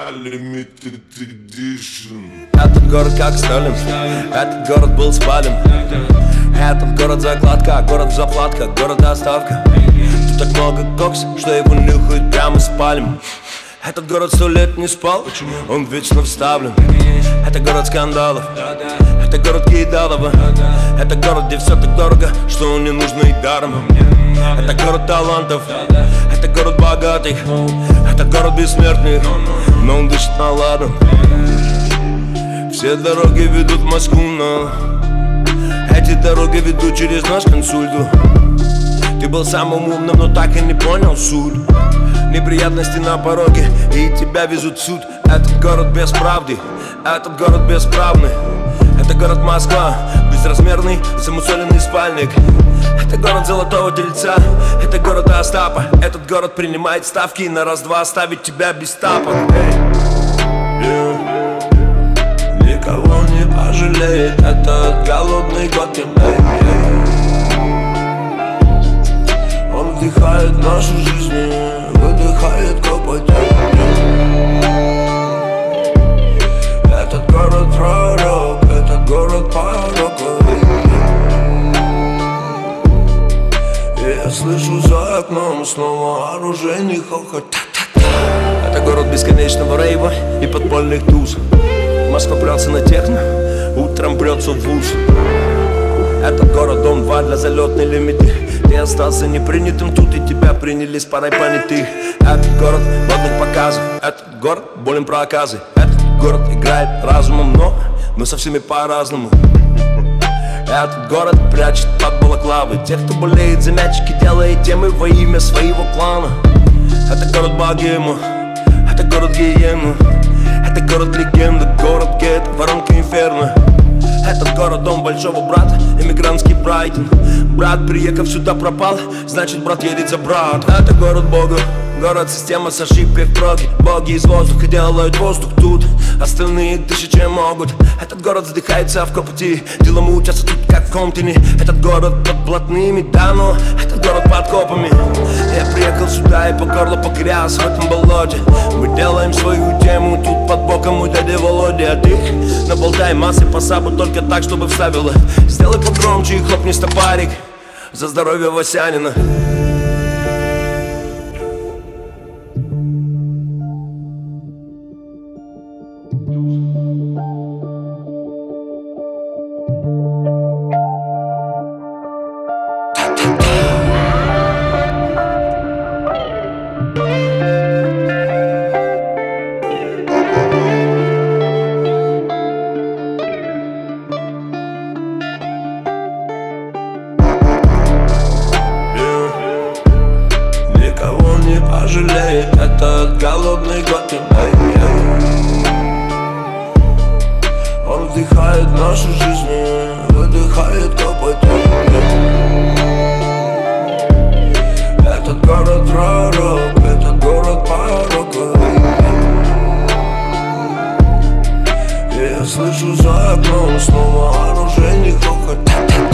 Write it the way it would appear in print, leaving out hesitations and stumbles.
Limited Edition. Этот город как Сталин, этот город был спален. Этот город закладка, город заплатка, город доставка. Тут так много кокса, что его нюхают прямо с пальм. Этот город 100 лет не спал, он вечно вставлен. Это город скандалов, это город кидалова. Это город, где все так дорого, что он не нужно и даром. Это город талантов, это город богатых. Это город бессмертных, но он дышит на ладан. Все дороги ведут в Москву, но эти дороги ведут через наш консульту. Ты был самым умным, но так и не понял суть. Неприятности на пороге, и тебя везут в суд. Этот город без правды, этот город бесправный. Это город Москва, безразмерный, замусоленный спальник. Это город золотого тельца, это город Остапа. Этот город принимает ставки, на раз-два оставить тебя без тапок. Никого не пожалеет этот голодный Готэм. Он вдыхает нашу жизнь, выдыхает копоть. Этот город пророк, этот город пороков. И я слышу за окном снова оружейный хохот. Это город бесконечного рейва и подпольных туз. Москва прется на техно, утром прется в вуз. Этот город дом 2 для залетной лимиты. Ты остался непринятым тут, и тебя приняли с парой понятых. Этот город модных показов, этот город болен проказы. Этот город играет разумом, но со всеми по-разному. Этот город прячет под балаклавы тех, кто болеет за мячики, делает темы во имя своего клана. Это город богема, это город гиена. Это город легенда, город гетто, воронка инферно. Этот город дом большого брата, эмигрантский Брайтон. Брат, приехав сюда, пропал, значит брат едет за брат. Это город Бога, город-система с ошибкой в проге. Боги из воздуха делают воздух тут, остальные дышат чем могут. Этот город задыхается в копоти, дела мутятся тут как в Комптоне. Этот город под блатными, да, но этот город под копами. Я приехал сюда и по горло погряз в этом болоте. Мы делаем свою тему тут под боком у дяди Володи. А ты наболтай массы по сабу только так, чтобы вставила. Сделай погромче и хлопни стопарик за здоровье Васянина. Никого не пожалеет этот голодный Готэм. Он вдыхает нашу жизнь, выдыхает копоть. Этот город пророк, этот город пороков. И я слышу за окном снова оружейный хохот.